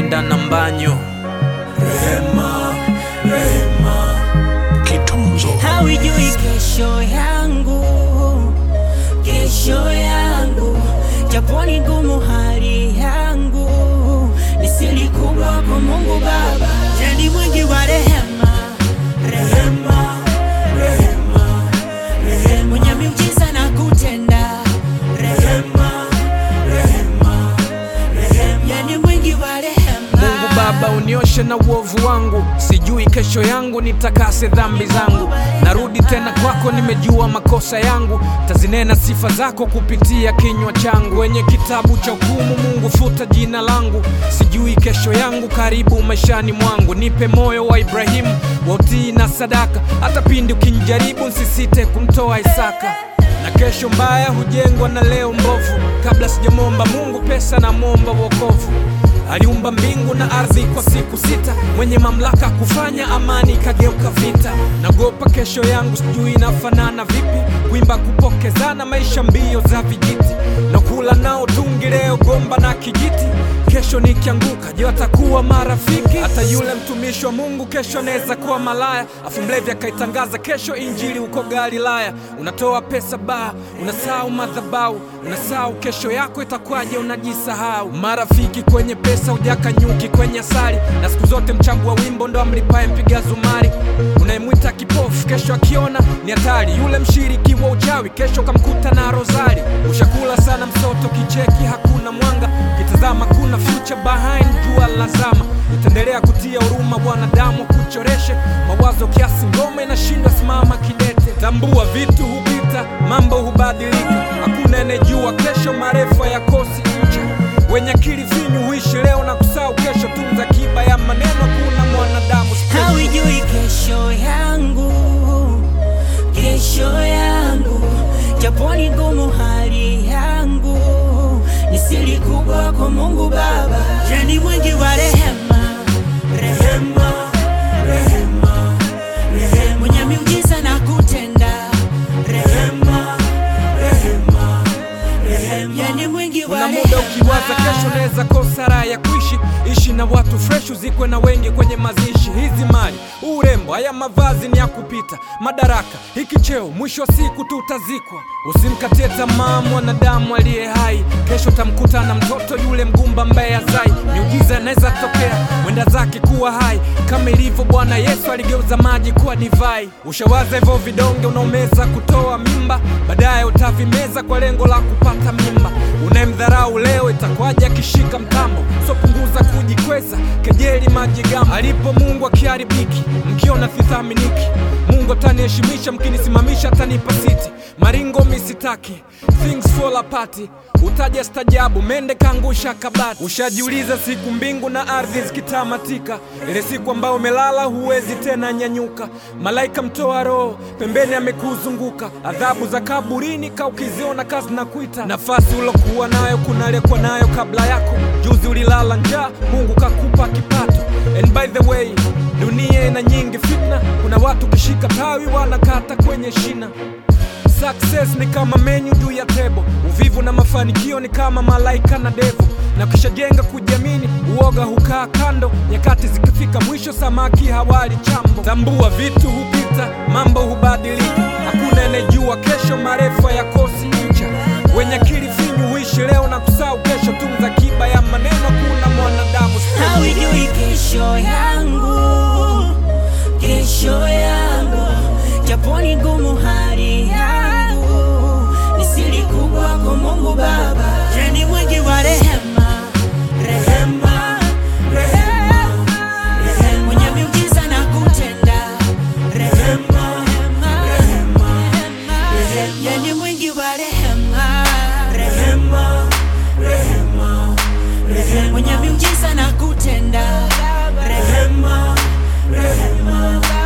Brenda na Mbanyo. Rehema, Rehema Kitunzo. Hawajui kesho yangu, kesho yangu, japo ni ngumu hali yangu, ni siri kubwa kwa Mungu Baba. Ni mwingi wa rehema, rehema, rehema, rehema, mwenye miujiza na kutenda. Rehema, rehema, rehema, ni mwingi wa rehema. Mungu Baba, unioshe na uovu wangu, sijui kesho yangu, nitakase dhambi zangu. Narudi tena kwako, nimejua makosa yangu, tazinena sifa zako kupitia kinywa changu. Kwenye kitabu cha hukumu Mungu futa jina langu, sijui kesho yangu, karibu maishani mwangu. Nipe moyo wa Ibrahimu wa utii na sadaka, hata pindi ukinijaribu nsisite kumtoa Isaka. Na kesho mbaya hujengwa na leo mbovu, kabla sijamwomba Mungu pesa na mwomba wokovu. Aliumba mbingu na ardhi kwa siku 6, mwenye mamlaka kufanya amani ikageuka vita. Nagopa kesho yangu, sijui inafanana vipi, kuimba kupokezana, maisha mbio za vijiti, na kula nao tungi leo gomba na kijiti. Kesho nikianguka, je watakuwa marafiki? Hata yule mtumishi wa Mungu kesho anaweza kuwa malaya, afu mlevi akaitangaza kesho injili uko Galilaya. Unatoa pesa baa, unasahau madhabahu, unasahau kesho yako itakwaje, unajisahau. Marafiki kwenye pesa, ujaka nyuki kwenye asali, na siku zote mchango wa wimbo ndo amlipaye mpiga zumari. Unayemwita kipofu kesho akiona ni hatari, yule mshiriki wa uchawi kesho kamkuta na rozari. Ushakula sana msoto, kicheki hakuna mwanga, kitazama kuna future behind jua lazama. Utaendelea kutia huruma wanadamu kuchoreshe mawazo kiasi ngoma inashindwa simama kidete. Tambua vitu hupita, mambo hubadilika, hakuna anejua kesho, marefa ya kosi ncha. Wenye akili finyu huishi leo na kusahau kesho, tunza kiba ya maneno, kuna mwanadamu special. Hawajui kesho yangu, kesho yangu, japo ni ngumu hali yangu, ni siri kubwa kwa Mungu Baba. Ni mwingi wa rehema, rehema, rehema, rehema, mwenye miujiza na kutenda. Rehema, rehema, rehema, ni mwingi wa rehema. Kuna muda ukiwaza kesho naweza kosa raha ya kuishi, ishi na watu fresh, uzikwe na wengi kwenye mazishi. Hizi mali, urembo, haya mavazi ni ya kupita, madaraka, hiki cheo, mwisho wa siku tutazikwa. Usimkatie tamaa mwanadamu aliye hai, kesho tamkuta na mtoto yule mgumba mbaya zai. Miujiza inaweza tokea, mwenda zake kuwa hai, kama ilivyo Bwana Yesu aligeuza maji kuwa divai. Ushawaza hivyo vidonge unaomeza kutoa mimba, baadaye utavimeza kwa lengo la kupata mimba. Unayemdharau leo itakwaje akishika mtambo, so punguza kujikweza, kejeli majigambo. Alipo Mungu akiharibiki, mkiona thithaminiki, Mungu ataniheshimisha, mkinisimamisha atanipa siti. Maringo misitaki, things fall apart, utaja stajabu, mende kangusha kabati. Ushajiuliza siku mbingu na ardhi zikitamatika, ile siku ambayo umelala huwezi tena nyanyuka. Malaika mtoa roho pembeni amekuzunguka, adhabu za kaburini kaukiziona kazi na kuita. Nafasi ulokuwa nayo kunalekwa nayo kabla yako, juzi ulilala njaa, Mungu kakupa kipato. And by the way, dunia ina nyingi fitna, kuna watu kishika tawi wanakata kwenye shina. Success ni kama menu juu ya table, uvivu na mafanikio ni kama malaika na devu. Na kishajenga kujiamini, uoga hukaa kando, nyakati zikifika mwisho samaki hawali chambo. Tambua vitu hupita, mambo hubadilika, hakuna anejua kesho, marefa ya kosi ncha. Wenye akili finyu huishi leo na kusahau kesho, tunza kiba ya maneno, kuna mwanadamu special. Hawajui kesho yangu, kesho yangu, japo ni ngumu hali yangu, ni siri kubwa kwa Mungu Baba. Ni mwingi wa rehema, rehema, rehema, rehema, mwenye miujiza na kutenda. Rehema, rehema, rehema, ni mwingi wa rehema, rehema, rehema, rehema, mwenye miujiza na kutenda. Rehema, rehema.